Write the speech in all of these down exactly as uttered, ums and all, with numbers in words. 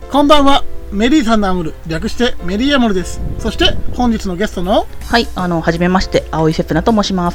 こんばんは。メリーさんのアムル、略してメリーアムルです。そして本日のゲストのはい、あの、はじめまして、青井せつなと申します。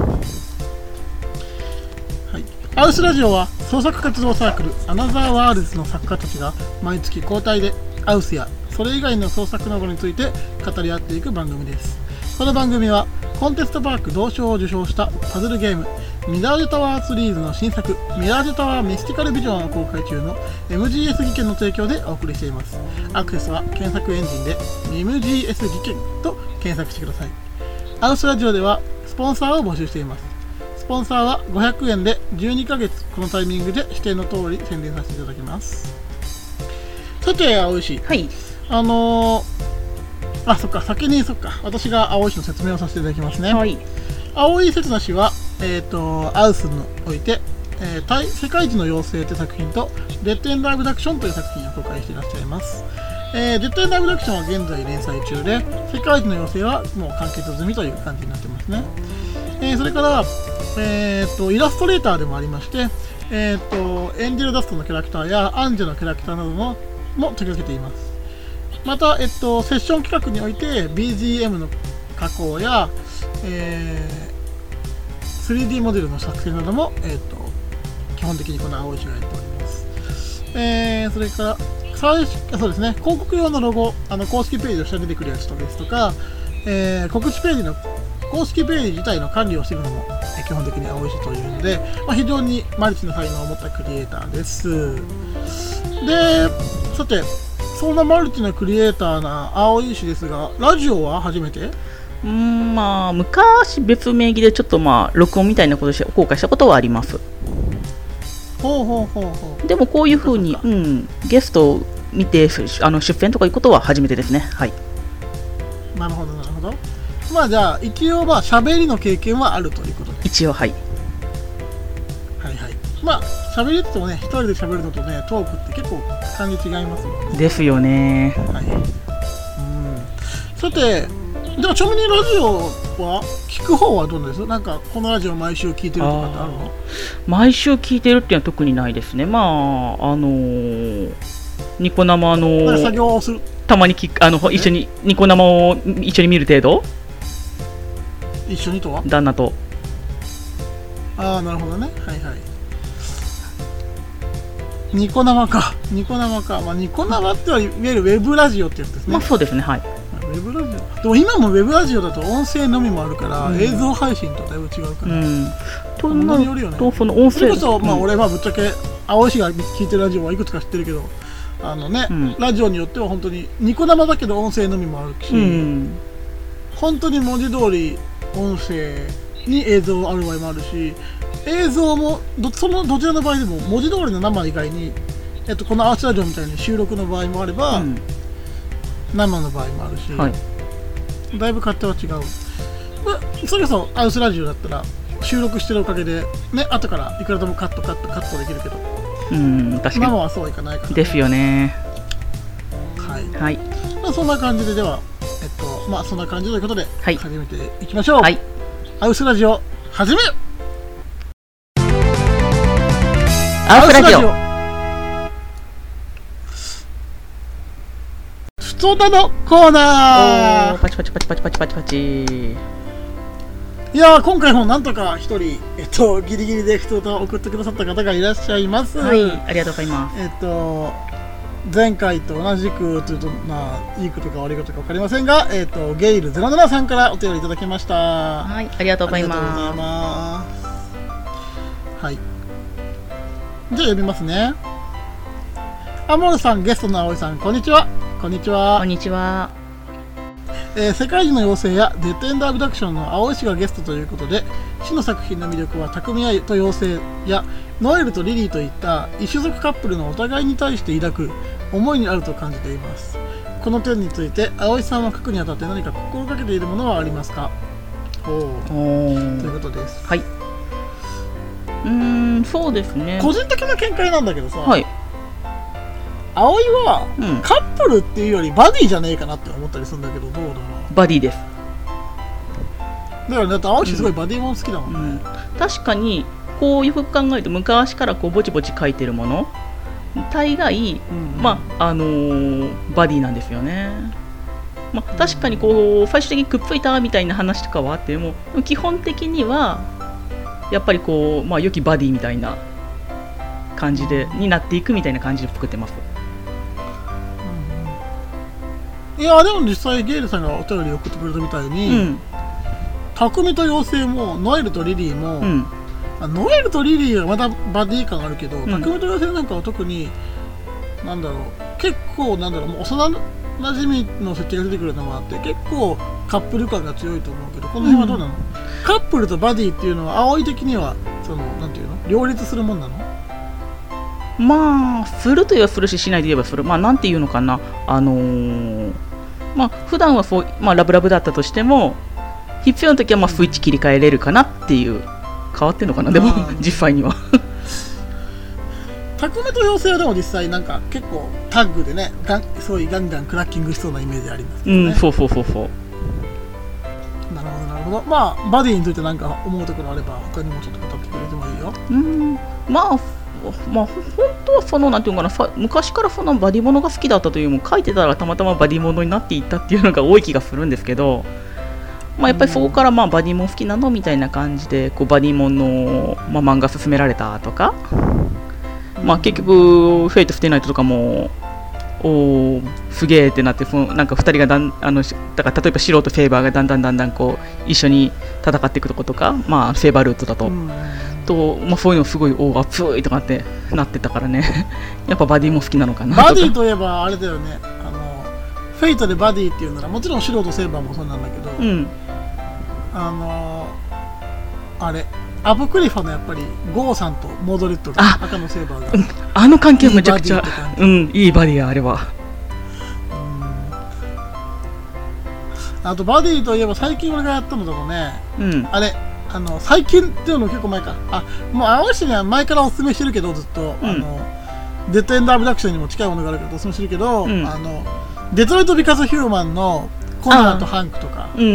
はい、アウスラジオは創作活動サークルアナザーワールズの作家たちが毎月交代でアウスやそれ以外の創作などについて語り合っていく番組です。この番組はコンテストパーク同賞を受賞したパズルゲームミラージュタワーシリーズの新作ミラージュタワーミスティカルビジョンを公開中の エムジーエス 技研の提供でお送りしています。アクセスは検索エンジンで エムジーエス 技研と検索してください。アウスラジオではスポンサーを募集しています。スポンサーはごひゃくえんでじゅうにかげつこのタイミングで指定の通り宣伝させていただきます。さて、青石、 はい、あのーあ、そっか、先にそっか、私が青井氏の説明をさせていただきますね。 はい、 青井せつな氏は、えーと、アウスにおいて、えー、対世界一の妖精という作品と、デッドエンドアブダクションという作品を公開していらっしゃいます。えー、デッドエンドアブダクションは現在連載中で、世界一の妖精はもう完結済みという感じになってますね。えー、それから、えーと、イラストレーターでもありまして、えーと、エンジェルダストのキャラクターやアンジェのキャラクターなどのも手掛けています。また、えっと、セッション企画において ビージーエム の加工や、えー、スリーディー モデルの作成なども、えっと、基本的にこの青石がやっております。えー、それから最初そうですね、広告用のロゴ、あの公式ページの下に出てくるやつとですとか、えー、告知ページの公式ページ自体の管理をしているのも、えー、基本的に青石というので、まあ、非常にマルチな才能を持ったクリエイターです。で、さて、そんなマルチなクリエイターな青井氏ですが、ラジオは初めて？ うーん、まあ昔別名義でちょっとまあ録音みたいなことして公開したことはあります。 ほうほうほうほう。 でもこういう風に、うん、ゲストを見てあの出演とかいうことは初めてですね。はい。 なるほどなるほど。まあじゃあ一応まあ喋りの経験はあるということで。 一応はい。 はいはい。まあ喋りって言ってもね、一人で喋るのとね、トークって結構感じ違いますよね。 ですよね。 はい。うん。さて、でもちなみにラジオは聞く方はどうなんです？なんかこのラジオ毎週聞いてるとかってあるの？ 毎週聞いてるっていうのは特にないですね。まああのー、ニコ生の作業をする。 たまに聞くあの一緒にニコ生を一緒に見る程度。 一緒にとは？ 旦那と。 ああ、なるほどね。はいはい。ニコ生か、ニコ生か、まあ、ニコ生ってはいわゆるウェブラジオってやつですね。 まあそうですね、はい。 ウェブラジオ。でも今もウェブラジオだと音声のみもあるから、うん、映像配信とだいぶ違うから。うん。 となるとその音声。 それこそ、まあ俺はぶっちゃけ青石が聞いてるラジオはいくつか知ってるけど、あのね、うん、ラジオによっては本当にニコ生だけど音声のみもあるし、うん、本当に文字通り音声に映像ある場合もあるし。映像も ど, そのどちらの場合でも文字通りの生以外に、えっと、このアーチラジオみたいに収録の場合もあれば、うん、生の場合もあるし、はい、だいぶ勝手は違う。それこそアウスラジオだったら収録してるおかげで、ね、後からいくらでもカットカットカットできるけど、 うん、確かに生はそうはいかないから、ね、 ですよね。 はい、 はい、 まあ、そんな感じででは、えっとまあ、そんな感じということで、はい、始めていきましょう。 はい、 アウスラジオ始めアウスラジオふつおたのコーナー。 パチパチパチパチパチパチパチ。 いやー、今回もなんとか一人、えっと、ギリギリでふつおたを送ってくださった方がいらっしゃいます。 はい、ありがとうございます。 えっと前回と同じくというと、まあいいことか悪いことか分かりませんが、えっとゲイルゼロななさんからお便りいただきました。 はい、ありがとうございます。 ありがとうございます。はい。じゃあ読みますね。アモルさん、ゲストの青井さん、こんにちは。こんにちは。 こんにちは。 えー、世界一の妖精やデッドエンドアブダクションの青井氏がゲストということで、氏の作品の魅力は匠愛と妖精やノエルとリリーといった異種族カップルのお互いに対して抱く思いにあると感じています。この点について青井さんは書くにあたって何か心がけているものはありますか？おーということです。 はい。うーん、そうですね。 個人的な見解なんだけどさ、 はい、 葵は、うん、カップルっていうよりバディじゃねえかなって思ったりするんだけど、どうだろう。 バディです。 だからだって青木すごいバディもん好きだもんね、 うんうん、確かにこういうふうに考えると昔からこうぼちぼち書いてるもの大概、 うんまああのーバディなんですよね。まあ、確かにこう最終的にくっついたみたいな話とかはあっても、基本的にはやっぱりこう、まあ、良きバディみたいな感じでになっていくみたいな感じで作ってます。 いやでも実際ゲイルさんがお便り送ってくれたみたいに、 うん、 匠と妖精もノエルとリリーも、 うん、 あノエルとリリーはまだバディ感あるけど、 ん匠と妖精なんかは特になんだろう、結構なんだろう、もう幼馴染の設定が出てくるのもあって結構カップル感が強いと思うけど、この辺はどうなの、うん、カップルとバディっていうのは葵的にはそのなんていうの両立するもんなの？ まあすると言えばするし、しないと言えばする。まあなんていうのかな、あのー、まあ普段はそう、まあ、ラブラブだったとしても必要な時はまあスイッチ切り替えれるかなっていう、変わってるのかな、でも実際には匠と妖精はでも実際なんか結構タッグでね、ガンそういうガンガンクラッキングしそうなイメージありますけどね。 うん、そうそうそうそう。 なるほどなるほど。まあバディについて何か思うところあれば他にもちょっと語ってくれてもいいよ。 うん、まあまあ、本当はそのなんていうのかな、昔からそのバディものが好きだったというよりも、書いてたらたまたまバディものになっていったっていうのが多い気がするんですけど、まあ、やっぱりそこからまあバディもん好きなのみたいな感じでこうバディもんの、まあ、漫画勧められたとか、まあ、結局フェイト・ステイナイトとかもおーすげーってなって、そのなんかふたりがだんあのだから例えばシロとフェイバーがだんだんだんだんこう一緒に戦っていくとことか、まあ、セーバールートだと、うんとまあ、そういうのすごいお熱いとかってなってたからねやっぱバディも好きなのかなとか。 バディといえばあれだよね、あのフェイトでバディっていうならもちろんシロとセーバーもそうなんだけど、うん、あのあれアポクリファのやっぱりゴーさんとモードレッドと赤のセーバーが、うん、 あの関係はめちゃくちゃいい、うん、いいバディやあれは。 うん、あとバディといえば最近俺がやったのだとね、 うん、 あれあの最近っていうの結構前か、あもう青石には前からおすすめしてるけどずっと、うん、あのデッドエンドアブダクションにも近いものがあるからおすすめしてるけど、うん、あのデトロイト・ビカズ・ヒューマンのコナーとハンクとか、 うん、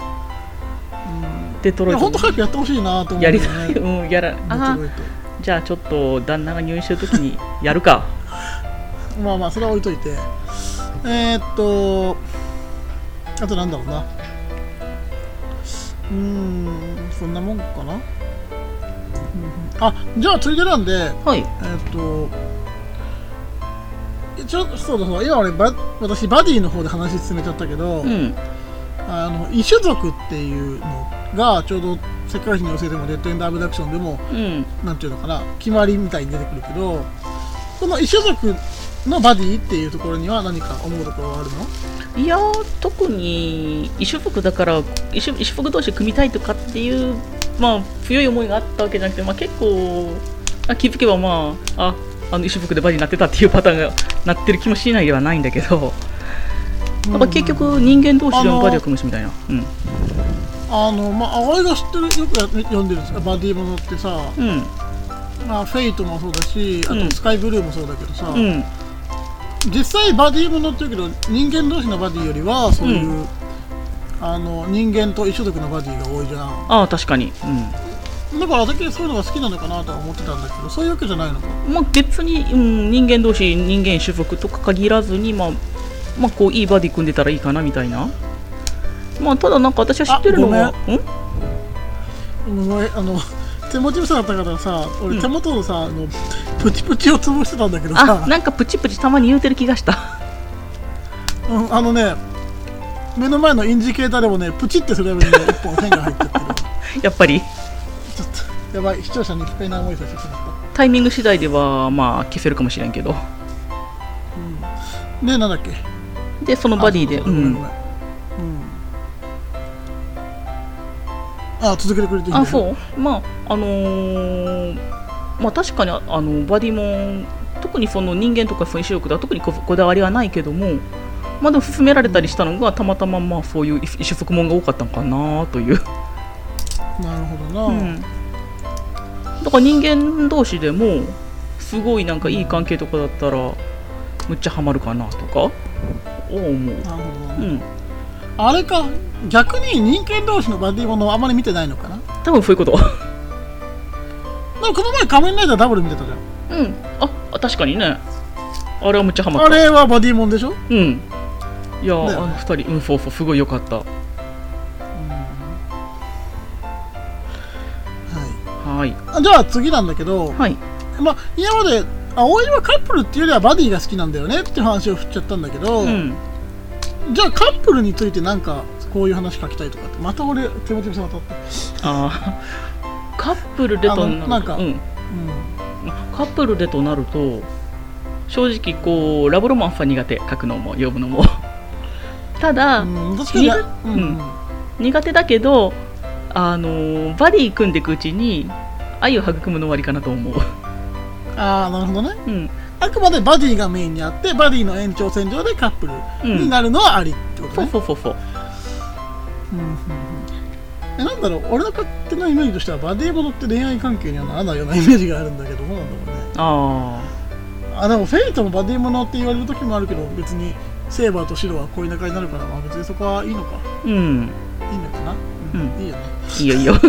デトロイト本当早くやってほしいなと思う、ね、 やりたい、うん、やらあじゃあちょっと旦那が入院してるときにやるかまあまあそれは置いといて、えー、っとあとなんだろうな、うーんそんなもんかな、うん、あじゃあついでなんで、 はい、 えー、っと一応そうだそうだ今俺バ私バディの方で話進めちゃったけど、うん、あの異種族っていうのがちょうど世界史の妖精でもデッドエンドアブダクションでも、うん、なんていうのかな決まりみたいに出てくるけど、この異種族のバディっていうところには何か思うところはあるの？ いや特に異種族だから異種、異種族同士組みたいとかっていうまあ強い思いがあったわけじゃなくて、まあ、結構あ気づけばまあああの異種族でバディになってたっていうパターンがなってる気もしないではないんだけど、やっぱ結局人間同士でもバディを組むしみたいな。うん、 あのまあ葵が知ってるよく読んでるんですかバディものってさ、うん、まあフェイトもそうだし、あとスカイブルーもそうだけどさ、うん、実際バディものって言うけど人間同士のバディよりはそういう、うん、あの人間と異種族のバディが多いじゃん。 ああ確かに、 うん、だから私はそういうのが好きなのかなとは思ってたんだけど、そういうわけじゃないのか。 まあ別に、うん、人間同士人間種族とか限らずにまあまあこういいバディ組んでたらいいかなみたいな。まあただなんか私は知ってるのはんごめんあの手持ち無沙だったからさ、俺手元のさ、うん、あのプチプチを潰してたんだけどさ、 あなんかプチプチたまに言うてる気がしたうん、あのね目の前のインジケーターでもねプチってするためにね一本線が入ってってるやっぱりちょっとやばい、視聴者に不快な思いさせてしまった。 タイミング次第ではまあ消せるかもしれんけど、 うん、でなんだっけでそのバディでうん、あ続けてくれていいんだよ。 あそうまああのー、まあ確かにあのバディも特にその人間とかそういう種族では特に こ, こだわりはないけども、まあでも勧められたりしたのがたまたままあそういう異種族もんが多かったのかなという。 なるほどな、うん、 だから人間同士でもすごいなんかいい関係とかだったらむっちゃハマるかなとか思う。なるほど、うん、 あれか逆に人間同士のバディものあまり見てないのかな。 多分そういうこと。 でもこの前仮面ライダーダブル見てたじゃん。 うんああ確かにね、あれはむっちゃハマった。 あれはバディモンでしょ。 うん。いや、 ね、 あのふたり、うん、そうそう、すごい良かった。うん、はい。 はい。じゃあ次なんだけど、 はい。 まあ今まで葵はカップルっていうよりはバディが好きなんだよねっていう話を振っちゃったんだけど、うん、じゃあカップルについてなんかこういう話書きたいとかってまた俺手持ち無沙汰って。 ああ。カップルでとなると、なんか、うんうん、カップルでとなると正直こうラブロマンスは苦手、書くのも呼ぶのもただ、うん、確かに、うんうん、苦手だけど、あのバディ組んでいくうちに愛を育むのはありかなと思う。 ああ、なるほどね、うん、あくまでバディがメインにあってバディの延長線上でカップルになるのはありってことね、うん、そうそうそうそう、うんうんうん、えなんだろう、俺の勝手なイメージとしてはバディものって恋愛関係にはならないようなイメージがあるんだけど、どうなんだろうね。ああ、でもフェイトもバディものって言われる時もあるけど、別にセーバーとシロは恋仲になるから、まあ、別にそこはいいのか、うん、いいのかな、うんうん、いいよね、いいよいいよ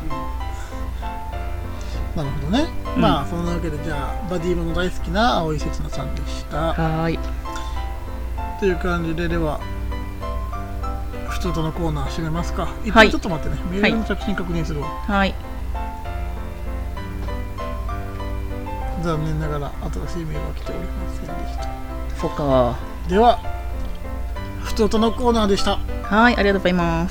なるほどね、うん、まあそんなわけで、じゃあバディもの大好きな青井せつなさんでした。はい、という感じで、では普通とのコーナー締めますか。一旦ちょっと待ってね、はい、メールの着信確認するわ。はい、残念ながら新しいメールは来ておりませんでした。 そうか。 では普通とのコーナーでした。 はい、ありがとうございます。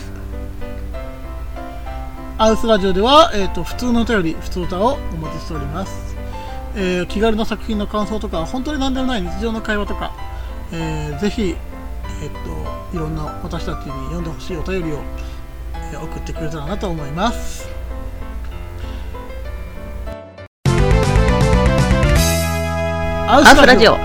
アウスラジオでは、えー、と普通のお便り、普通歌をお待ちしております、えー、気軽な作品の感想とか、本当に何でもない日常の会話とか、えー、ぜひ、えー、といろんな私たちに読んでほしいお便りを、えー、送ってくれたらなと思います。アウスラジオ、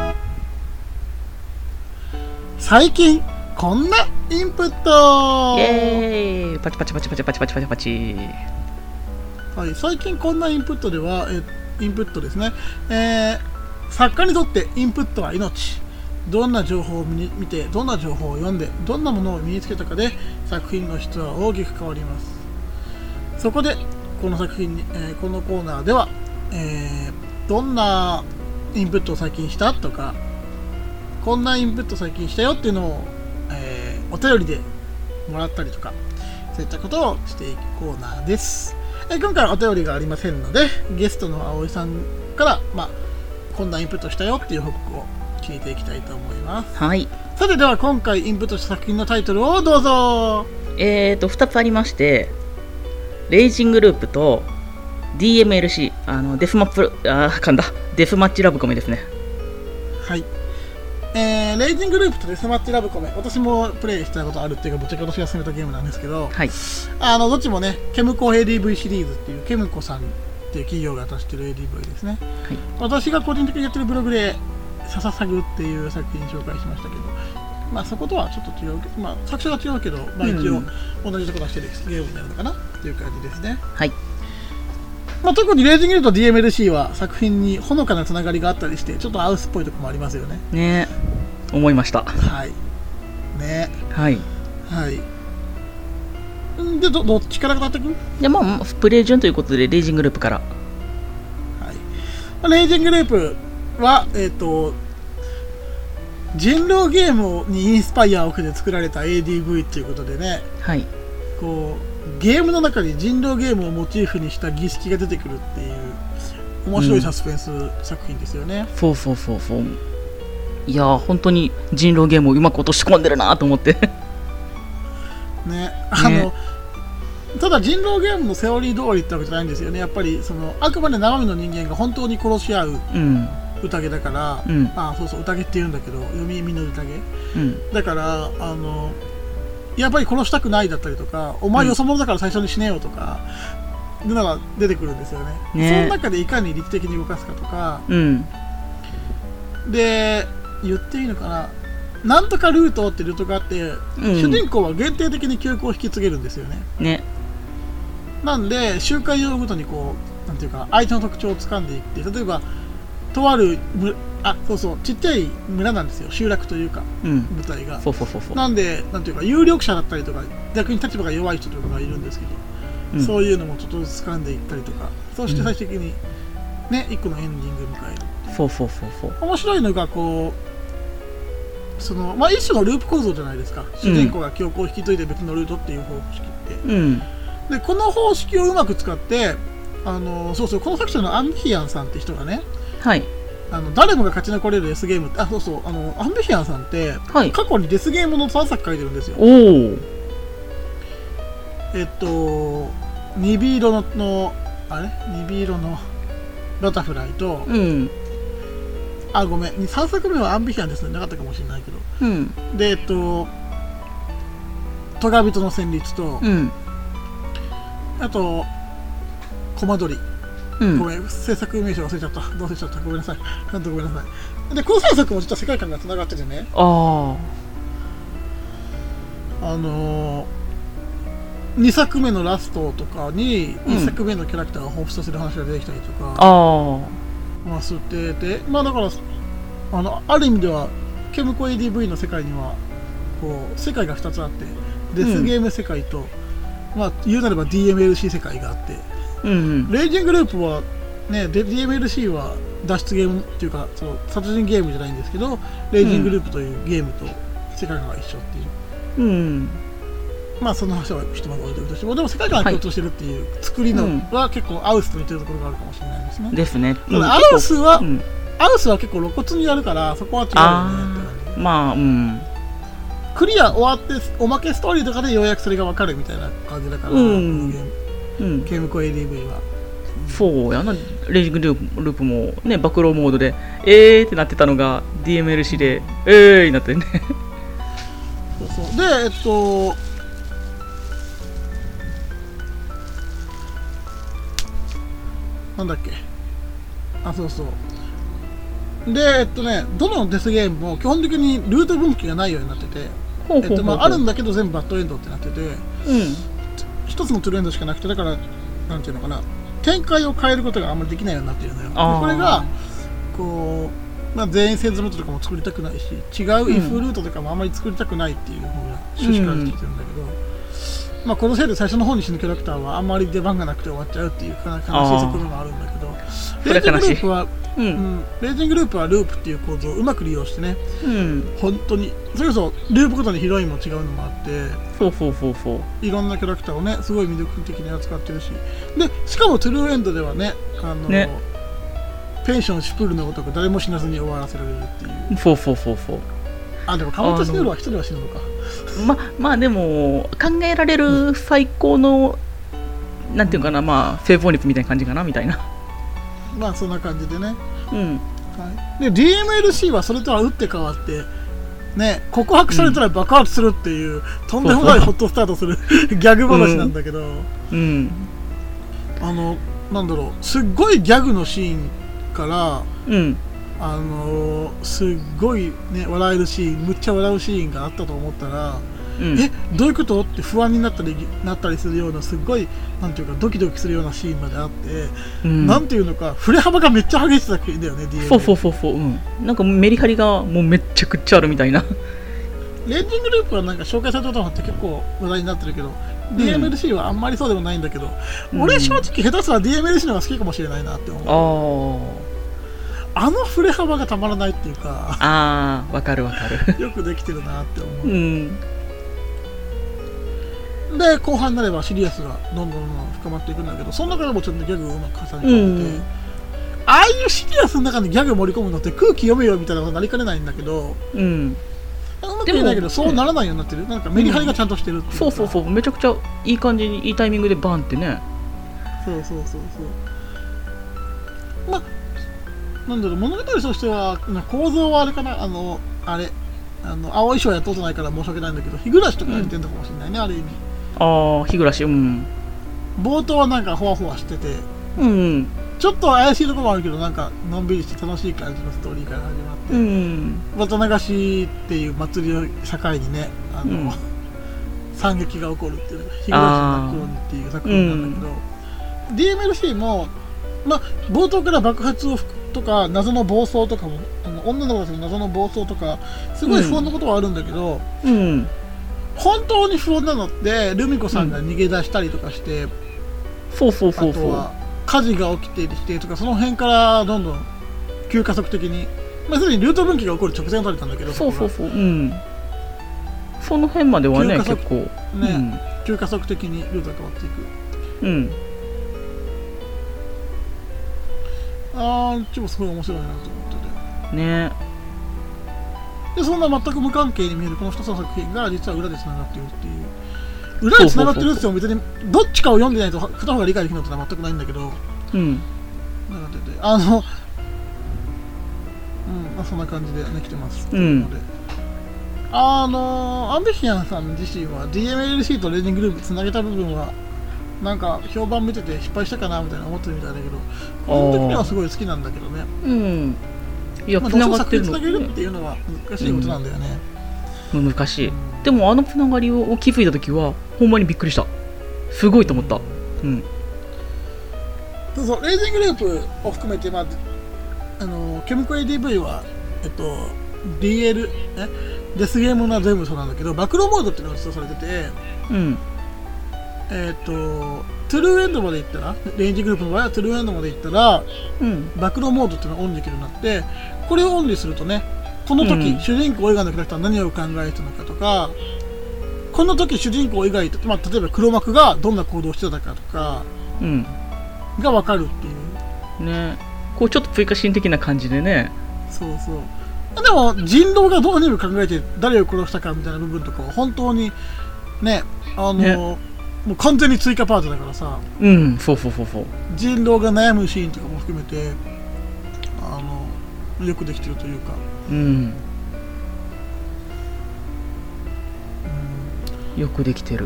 最近こんなインプット、イエーイ、パチパチパチパチパチパチパチパチ、 はい、最近こんなインプットでは、えインプットですね、えー、作家にとってインプットは命。どんな情報を見て、どんな情報を読んで、どんなものを身につけたかで作品の質は大きく変わります。そこでこの作品に、えー、このコーナーでは、えー、どんなインプットを最近したとか、こんなインプット最近したよっていうのを、えー、お便りでもらったりとか、そういったことをしていくコーナーです。えー、今回はお便りがありませんので、ゲストの葵さんから、まあ、こんなインプットしたよっていう報告を聞いていきたいと思います。はい。さて、では今回インプットした作品のタイトルをどうぞ。 えーとふたつありまして、レイジングループと ディーエムエルシー、 あのデスマップあー噛んだデスマッチラブコメですね。 はい。えー、レイジングループとデスマッチラブコメ、私もプレイしたことあるっていうか、ぶっちゃけ私が進めたゲームなんですけど、はい、あのどっちもね、ケムコ エーディーブイ シリーズっていうケムコさんっていう企業が出してる エーディーブイ ですね。はい、私が個人的にやってるブログでサササグっていう作品紹介しましたけど、まあそことはちょっと違う、まあ作者が違うけど、まあ一応同じところ出してるゲームになるのかなっていう感じですね。はい。まあ、特にレイジングループと ディーエムエルシー は作品にほのかなつながりがあったりして、ちょっとアウスっぽいところもありますよね。 ね、思いました。 はい。ね。はい。はい。で、ど, どっちから語っていく？いや、まあ、プレイ順ということで、レイジングループから。はい。 レイジングループは、えっ、ー、と、人狼ゲームにインスパイアを受けて作られた エーディーブイ ということでね。はい。こう、ゲームの中に人狼ゲームをモチーフにした儀式が出てくるっていう面白いサスペンス作品ですよね。 うん、そうそうそうそう。いやー、本当に人狼ゲームをうまく落とし込んでるなと思ってね、あの、ね、ただ人狼ゲームのセオリー通りってわけじゃないんですよね。やっぱりそのあくまで生身の人間が本当に殺し合う宴だから、うん、あそうそう宴って言うんだけど、読み意味の宴、うん、だからあのやっぱり殺したくないだったりとか、お前よそ者だから最初に死ねよとか、うん、いうのが出てくるんですよ ね, ね。その中でいかに理的に動かすかとか、うん、で言っていいのかな、なんとかルートってルートがあって、うん、主人公は限定的に記憶を引き継げるんですよね。ね。なんで周回用ごとにこうなんていうか相手の特徴を掴んでいって、例えばとあるあそうそうちっちゃい村なんですよ、集落というか、うん、舞台が。そうそうそうそう。なんでなんていうか有力者だったりとか逆に立場が弱い人とかがいるんですけど、うん、そういうのもちょっとずつ掴んでいったりとか、そして最終的に、うん、ね一個のエンディングを迎える。 そうそうそうそう面白いのがこうその、まあ、一種のループ構造じゃないですか。主人公が記憶を引き継いで別のルートっていう方式って、 うん、 でこの方式をうまく使ってあのそうそうこの作者のアンビヒアンさんって人がね、 はい、 あの誰もが勝ち残れるデスゲームってあそうそうあのアンビヒアンさんって、 はい、 過去にデスゲームのさんさく書いてるんですよ。 おーえっとニビ色ののあれニビ色のバタフライと、 うん、 あごめんさんさくめはアンビヒアンですねなかったかもしれないけど、 うん、 でえっとトガビトの旋律と、 うん、 あとコマ撮り、 うん、 ごめん制作名称忘れちゃったどうせちゃったごめんなさいなんとごめんなさい。でこのさんさくも実は世界観がつながっててね、 ああのー、にさくめのラストとかにいっさくめのキャラクターを彷彿とする話が出てきたりとか、 あまあすってて、まあだからあのある意味ではケムコ エーディーブイ の世界にはこう世界がふたつあってデスゲーム世界と、うん、まあ言うなれば ディーエムエルシー 世界があって、 うんうん、 レイジングループはね ディーエムエルシー は脱出ゲームっていうかその殺人ゲームじゃないんですけどレイジングループというゲームと世界観が一緒っていう、うん、まあその話は一晩置いておくとしてもでも世界観が共通してるっていう作りのは結構アウスと似てるところがあるかもしれないですね。 ですね。 ただアウスは、うん、アウスは結構露骨にやるからそこは違うよねって感じ。 まあうんクリア終わっておまけストーリーとかでようやくそれが分かるみたいな感じだから、うん、ゲーム、うん、ゲームコ エーディーブイ はそうやな。レイジングループもね暴露モードでえーってなってたのが ディーエムエルシー でえーになってねそうそうでえっとなんだっけあそうそうでえっとねどのデスゲームも基本的にルート分岐がないようになっててえっとまああるんだけど全部バッドエンドってなってて、うん、一つのトゥルーエンドしかなくてだからなんていうのかな展開を変えることがあんまりできないようになっているのよ。でこれがこう、まあ、全員セールスルートとかも作りたくないし違うイフルートとかもあんまり作りたくないっていうふうな趣旨からしてきてるんだけど、うんまあ、このせいで最初の方に死ぬキャラクターはあんまり出番がなくて終わっちゃうっていう悲しい側面もあるんだけどレイジングループは、うんうん、レイジングループはループっていう構造をうまく利用してね、うん、本当にそれこそループごとにヒロインも違うのもあってそうそうそうそういろんなキャラクターをねすごい魅力的に扱ってるしでしかもトゥルーエンドではねあのねペンションシュプールのごとく誰も死なずに終わらせられるっていうそうそうそうそうあでもカウントしてるのは一人は死ぬのかままあでも考えられる最高のなんていうかなまあ成功率みたいな感じかなみたいなまあそんな感じでね、うんはい、で ディーエムエルシー はそれとは打って変わってね告白されたら爆発するっていう、うん、とんでもないホットスタートするギャグ話なんだけど、うんうん、あのなんだろうすっごいギャグのシーンから、うん、あのー、すっごいね笑えるシーンむっちゃ笑うシーンがあったと思ったら、うん、えどういうことって不安になったりなったりするようなすっごいなんていうかドキドキするようなシーンまであって、うん、なんていうのか振れ幅がめっちゃ激しい作品だよね ディーエムエル。 そうそうそうそう、うん、なんかメリハリがもうめっちゃくちゃあるみたいなレイジングループはなんか紹介されたことがあって結構話題になってるけど、うん、ディーエムエルシー はあんまりそうでもないんだけど、うん、俺正直下手すら ディーエムエルシー の方が好きかもしれないなって思う。ああの振れ幅がたまらないっていうかあーわかるわかるよくできてるなって思う、 うん、 で後半になればシリアスがどんどんどんどん深まっていくんだけどその中でもちょっとギャグをうまく重ね込んでて、うん、ああいうシリアスの中にギャグを盛り込むのって空気読めよみたいなことになりかねないんだけど、うん、うまく言えないけどそうならないようになってるなんかメリハリがちゃんとしてるっていうか、 うん、そうそうそうめちゃくちゃいい感じにいいタイミングでバンってねそうそうそうそうまあなんだろう物語としては構造はあれかなあのあれあの青い衣装やったことないから申し訳ないんだけど日暮らしとかやってんのかもしれないね、うん、ある意味ああ日暮らしうん冒頭はなんかほわほわしてて、 うん、 ちょっと怪しいところもあるけどなんかのんびりして楽しい感じのストーリーから始まって、うん、渡流しっていう祭りを境にねあの、うん、惨劇が起こるっていう日暮らしの頃にっていう作品なんだけど、うん、ディーエムエルシー もまあ冒頭から爆発をとか謎の暴走とかもあの女の子たちの謎の暴走とかすごい不安なことはあるんだけど、うん、本当に不安なのってルミ子さんが逃げ出したりとかして、うん、 そうそうそうそうあとは火事が起きてきてとかその辺からどんどん急加速的に、まあ、すでにルート分岐が起こる直前を取れたんだけど、 そうそうそう、うん、その辺まではね結構ね、 うん、急加速的にルートが変わっていく。 うんあー、ちょっとすごい面白いなと思っててね。 でそんな全く無関係に見えるこのふたつの作品が実は裏でつながっているっていう。裏でつながってるって言っても別にどっちかを読んでないと片方が理解できるのってのは全くないんだけど、 うん、 なんか出てあの、うん、まあ、そんな感じでね来てます。 うん、 のであのアンビシアンさん自身は ディーエムエルシー とレーニングループつなげた部分はなんか評判見てて失敗したかなみたいな思ってるみたいだけど、個人的にはすごい好きなんだけどね。 うん、いや、 まあ、 つながってるの、 つなげるっていうのは難しいことなんだよね。 うん、難しい、うん、でもあのつながりを気づいた時はほんまにびっくりした。すごいと思った。うん。 そうそう、レージングループを含めて、まあ、あのケムコ エーディーブイ は、えっと、ディーエル、えデスゲームの全部そうなんだけど、暴露モードっていうのが実装されてて、 うん。 えっと、トゥルーエンドまで行ったら、レンジグループの場合はトゥルーエンドまで行ったら、 うん、 暴露モードっていうのがオンできるようになって、これをオンにするとね、この時、うん、主人公以外のキャラクターは何を考えてたのかとか、この時主人公以外と、まあ、例えば黒幕がどんな行動をしてたかとか、うん、が分かるっていうね。こうちょっと追加シーン的な感じでね。 そうそう。でも人狼がどうにも考えて誰を殺したかみたいな部分とかは本当にね、あの、ね、もう完全に追加パートだからさ。 うん、そうそうそうそう。 人狼が悩むシーンとかも含めて、あのよくできてるというか。 うん。よくできてる。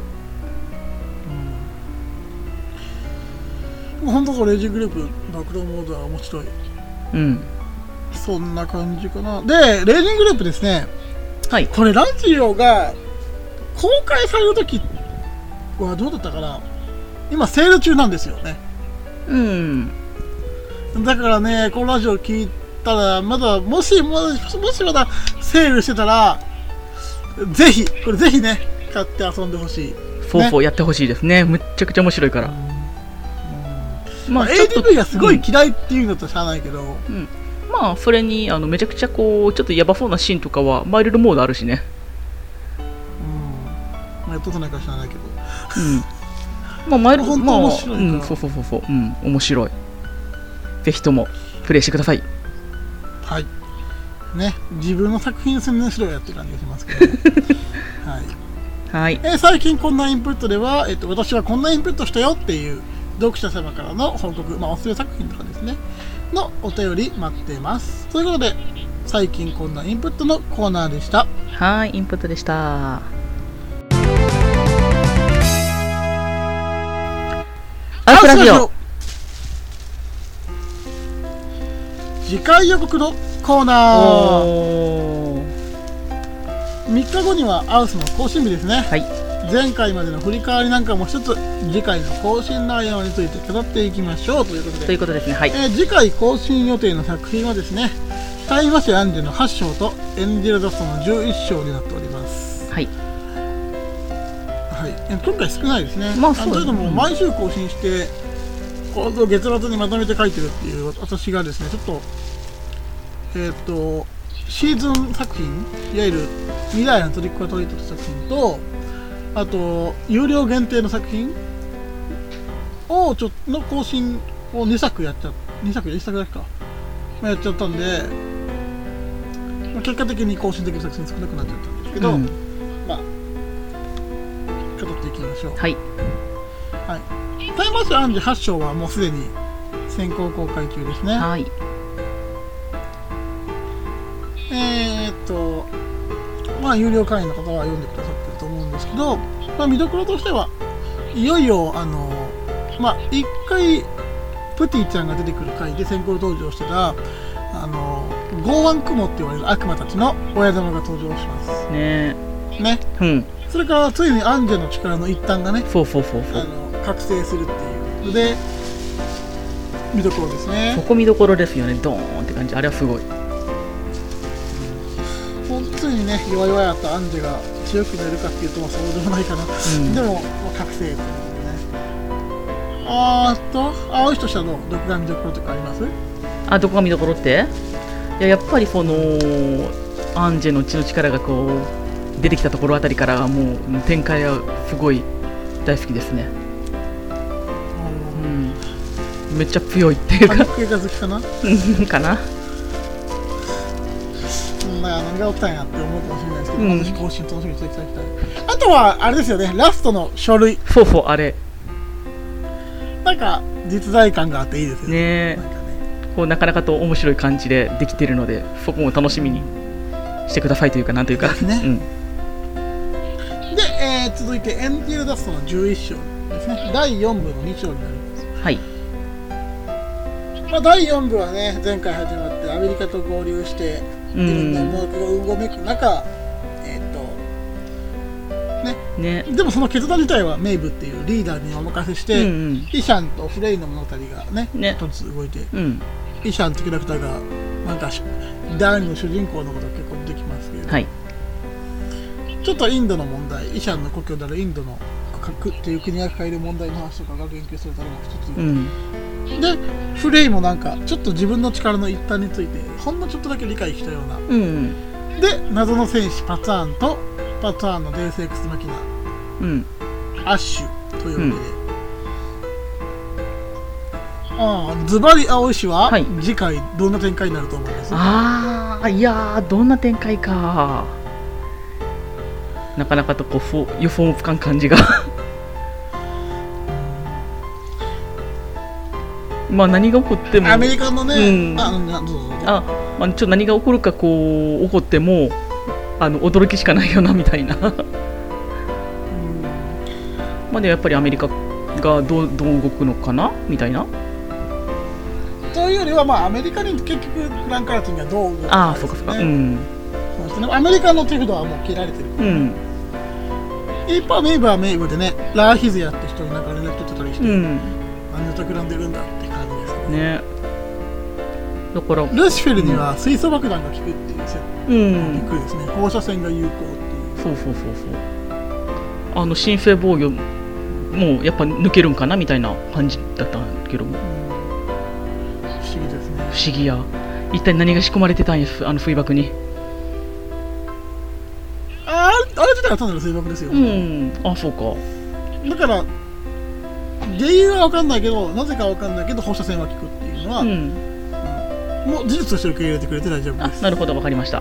うん、本当レイジングループ暴露モードは面白い。 うん。 そんな感じかな。で、レイジングループですね。 はい。 これラジオが公開されるときはどうだったかな。今セール中なんですよね。 うん。 だからね、このラジオ聞いたらまだもしもしもしまだセールしてたらぜひこれぜひね。買って遊んでほしい。 フォーフォーやってほしいですね。むっちゃくちゃ面白いから。うんうん、まあ エーディーブイ がすごい嫌いっていうのとしゃあないけど、うんうん、まあそれにあのめちゃくちゃこうちょっとヤバそうなシーンとかはマイルドモードあるしね。 うん。まあやっとってないか知らないけど。 うん。まあマイルド本当面白いから、 まあ、うん、そうそうそうそう、うん、面白い。ぜひともプレイしてください。 はい。ね、自分の作品宣伝しろやって感じがしますけど、ね。はい。 はいえー、最近こんなインプットでは、えーと、私はこんなインプットしたよっていう読者様からの報告、まあ、おすすめ作品とかですねのお便り待っています。ということで最近こんなインプットのコーナーでした。 はい、インプットでした。アルフラジオ次回予告のコーナー。みっかごにはアウスの更新日ですね、はい、前回までの振り返りなんかも一つ次回の更新内容について語っていきましょうということでということですね、はい。 えー、次回更新予定の作品はですねタイマシアンジェのはち章とエンジェルダストのじゅういち章になっております。 はい、 はい、今回少ないですね。 まあそうですね。 というのも毎週更新してこう月末にまとめて書いてるっていう私がですねちょっとえっ、ー、とシーズン作品いわゆる未来のトリックアトリート作品とあと有料限定の作品をちょっとの更新をにさくやっちゃにさくいっさくだけか、まあ、やっちゃったんで、まあ、結果的に更新できる作品少なくなっちゃったんですけど、うん、まあ語っていきましょう。 はい、 はい、タイマーシアンジはち章はもうすでに先行公開中ですね。 はい。 えーっとまあ有料会員の方は読んでくださってると思うんですけど、まあ、見どころとしてはいよいよあのまあ一回プティちゃんが出てくる回で先行登場してたあの剛腕雲って言われる悪魔たちの親玉が登場しますねね、 うん、 それからついにアンジェの力の一端がねそうそうそうそうあの覚醒するっていうので見どころですね。 そこ見どころですよね。ドーンって感じ。あれはすごい。 ついにね弱々やったアンジェが強くなれるかっていうとまあそうでもないかな、うん、でも、まあ、覚醒ということでね。あーっと青い人したのどこが見どころとかあります？ あ、どこが見どころっていややっぱりそのアンジェの血の力がこう出てきたところあたりからもう展開はすごい大好きですね。うん、めっちゃ強いっていうか。 映画好きかな？ かな。 何が起きたんやって思うかもしれないですけど、うん、私更新楽しみにしていただきたい。あとはあれですよね、ラストの書類。 そうそう、あれなんか実在感があっていいですよね。 ね、なんかね、こうなかなかと面白い感じでできてるので、そこも楽しみにしてくださいというか、なんというかですね。うん、 で、えー、続いてエンジェルダストのじゅういっ章ですね。だいよんぶのに章になります。 はい。 まあ、だいよん部はね、前回始まってアメリカと合流していろんな思惑がうごめく中、えー、っとね、ね、でもその決断自体はメイブっていうリーダーにお任せして、うんうん、イシャンとフレイの物語がね、ね、一つ動いて、うん、イシャンってキャラクターがなんか第二の主人公のことが結構出てきますけど、はい、ちょっとインドの問題、イシャンの故郷であるインドのっていう国が抱える問題の話とかが言及されたのが一つ、うん、でフレイもなんかちょっと自分の力の一端についてほんのちょっとだけ理解したような、うん、で謎の戦士パツァーンとパツァーンのデウスエクスマキナ、うん、アッシュというわけで、うん、あズバリ青石は、はい、次回どんな展開になると思います？ ああ、いやー、どんな展開か、なかなかとこう予想もつかん感じがまあ何が起こってもアメリカのね、うん、ああ、まあ、ちょっと何が起こるかこう起こってもあの驚きしかないよなみたいなうん、まあでやっぱりアメリカがどう、どう動くのかなみたいなというよりは、まあアメリカに結局フランク・アーティンがどう動くか、ね、 ああそうかそうか、うん、 そうですね、アメリカの手札はもう切られてるから、うん、一方メイブはメイブでね、ラーヒズヤって人になんか連絡取ってたりして、うん、何を企んでるんだって感じですね。ね、 だからルシフェルには水素爆弾が効くっていう設定がびっくりですね、放射線が有効っていう。 そうそうそうそう、あの新生防御もやっぱ抜けるんかなみたいな感じだったけども、うん、 不思議ですね。 不思議や、一体何が仕込まれてたんや、あの水爆に。 ああれ自体は単なる水爆ですよ、 うん、あ、そうか。 だから原因は分かんないけど、なぜか分かんないけど放射線は効くっていうのは、うんうん、もう事実として受け入れてくれて大丈夫です。 あ、なるほど、分かりました。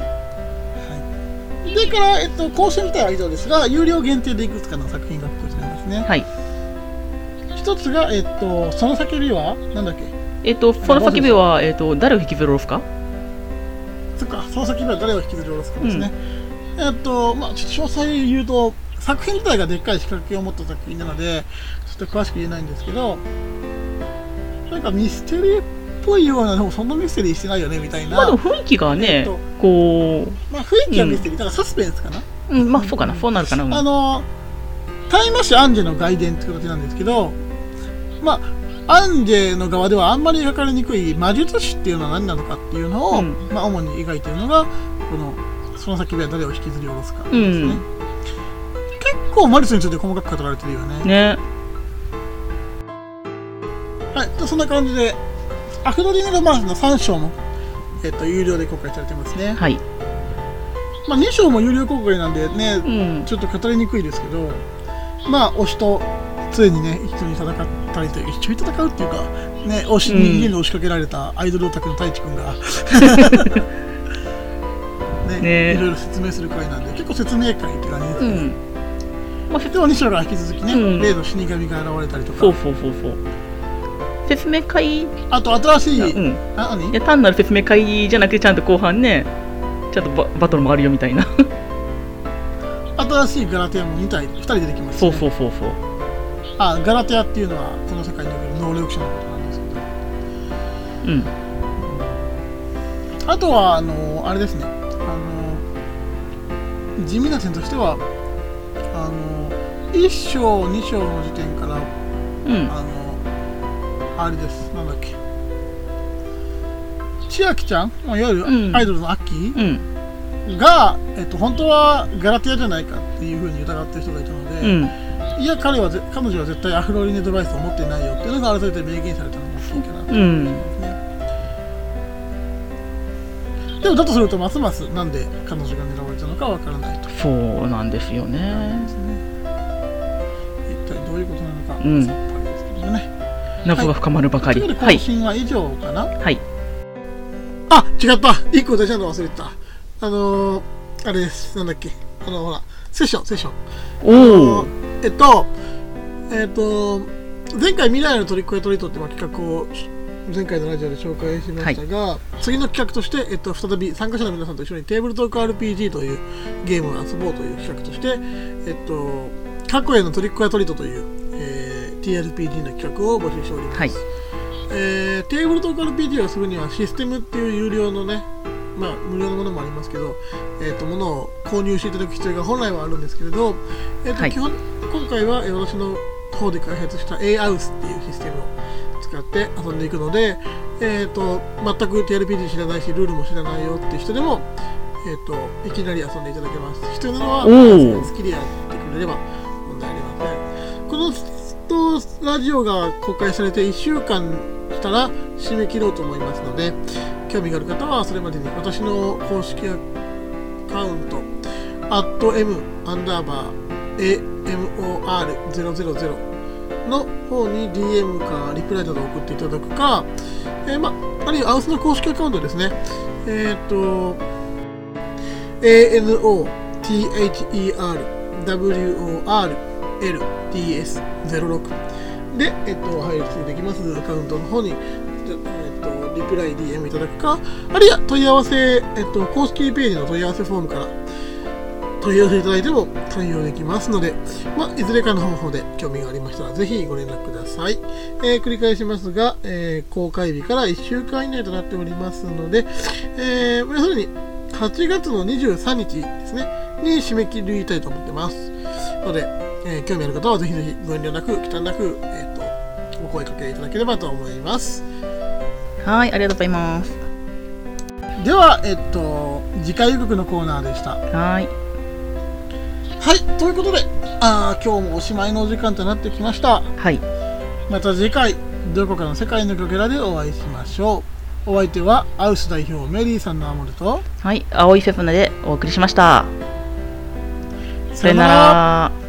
はい、でから、えっと、更新自体は以上ですが、有料限定でいくつかの作品が発表されますね。はい。一つが、えっと、その叫びはなんだっけ、 えっと、その叫びは、えっと、誰を引きずり下ろすか。 そっか、その叫びは誰を引きずり下ろすかですね。うん、えっと、まあ、ちょっと詳細言うと、作品自体がでっかい仕掛けを持った作品なのでちょっと詳しく言えないんですけど、なんかミステリーっぽいような、でもそんなミステリーしてないよねみたいな。 まあでも雰囲気がね、えっと、こう、 まあ、雰囲気はミステリー、だからサスペンスかな。 うん、まあそうかな、そうなるかな。うん、 あのタイマッシュアンジェの外伝って形なんですけど、まあアンジェの側ではあんまり描かれにくい魔術師っていうのは何なのかっていうのを、うん、まあ主に描いているのがこのその先は誰を引きずり下ろすかですね。うん、結構マリスについて細かく語られてるよね。ね。はい、そんな感じでアフロディーヌ・ロマンスのさん章も、えっと、有料で公開されてますね。はい。まあに章も有料公開なんでね、うん、ちょっと語りにくいですけど、まあ推しと常にね一緒に戦ったりと一緒に戦うっていうかね、推しに家に押しかけられたアイドルオタクの太一くんがね、ね、いろいろ説明する回なんで結構説明会って感じですね。うん、まあ、でもに章が引き続きね、うん、例の死神が現れたりとか、 そうそうそうそう、説明会、 あと新しい、 うん、あ、何？いや単なる説明会じゃなくてちゃんと後半ねちゃんと バ, バトルもあるよみたいな新しいガラテアもに体ふたり出てきます、 ね、そうそうそうそう、 あ、ガラテアっていうのはこの世界における能力者のことなんですけど、うん、あとはあのあれですね、あの地味な点としてはあのいっ章に章の時点から、うん、あのあれです、なんだっけ、千秋ちゃん、いわゆるアイドルのアッキー、うん、が、えっと、本当はガラテアじゃないかっていうふうに疑ってる人がいたので、うん、いや彼は彼女は絶対アフロリネデバイスを持っていないよっていうのが改めて明言されたのが大きいかなと思いますね。 でもだとするとますますなんで彼女が狙われたのかわからないと。 そうなんですよね。 一体どういうことなのか、 うん、 さっぱりですけどね。 謎が深まるばかり。 はい、ということで更新は以上かな。 はい。 あ、違った。一個大事なの忘れてた。あのー、あれです。なんだっけ。あのほらセッションセッション。 おお。 えっとえっと前回未来のトリックやトリートって企画を前回のラジオで紹介しましたが、はい、次の企画として、えっと、再び参加者の皆さんと一緒にテーブルトーク アールピージー というゲームを遊ぼうという企画として、えっと、過去へのトリックやトリートという、えー、ティーアールピージー の企画を募集しております、はい。えー、テーブルトーク アールピージー をするにはシステムっていう有料のね、まあ、無料のものもありますけど、えっと、ものを購入していただく必要が本来はあるんですけれど、えっとはい、基本今回は私の方で開発した A ハウスっていうシステムを使って遊んでいくので、えー、と全く ティーアールピージー 知らないしルールも知らないよっていう人でも、えー、といきなり遊んでいただけます。必要なのは好きでやってくれれば問題ありません。このラジオが公開されていっしゅうかんしたら締め切ろうと思いますので、興味がある方はそれまでに私の公式アカウント アット エム アンダーバー エムオーアールゼロゼロゼロの方に ディーエム かリプライなど送っていただくか、えーま、あるいはアウスの公式アカウントですね。えっ、ー、と エーエヌオーティーエイチイーアールダブリューオーアールエルティーエスゼロろく で、えっ、ー、と配信できますアカウントの方に、えー、とリプライ ディーエム いただくか、あるいは問い合わせ、えー、と公式ページの問い合わせフォームから問い合わせいただいても対応できますので、まあ、いずれかの方法で興味がありましたらぜひご連絡ください。えー、繰り返しますが、えー、公開日からいっしゅうかん以内となっておりますので、えー、要するにはちがつのにじゅうさんにちですねに締め切りたいと思ってますので、えー、興味ある方はぜひぜひご遠慮なく忌憚なく、えー、とお声かけいただければと思います。 はい、ありがとうございます。 では、えっと次回予告のコーナーでした。 はいはい、ということで、あ今日もおしまいのお時間となってきました。 はい。 また次回、どこかの世界のかけらでお会いしましょう。お相手は、アウス代表メリーさんのアモルと、 はい、青いセフナでお送りしました。 さよなら。